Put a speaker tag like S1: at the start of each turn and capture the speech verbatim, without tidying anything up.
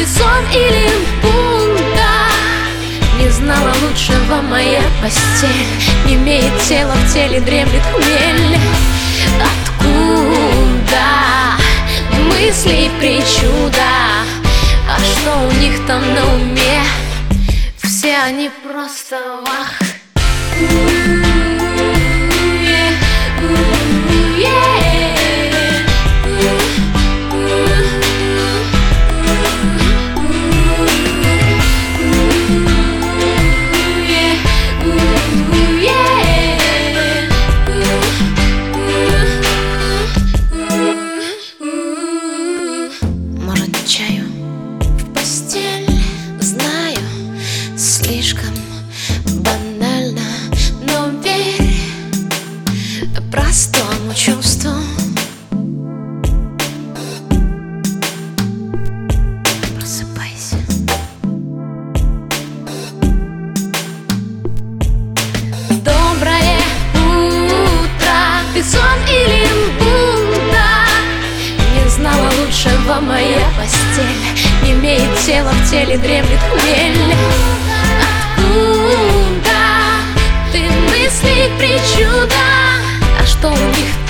S1: ты сон или бунда? Не знала лучшего моя постель, не имеет тела, в теле дремлет хмель. Откуда мысли причуда? А что у них там на уме? Все они просто вах. Может, чаю в постель? Знаю, слишком банально, но верь простому чувству. Просыпайся. Доброе утро, ты сон или бунда? Не знала лучшего моя постель, не имеет тела, в теле дремлет хмель. Откуда ты мысли причуда? А что у них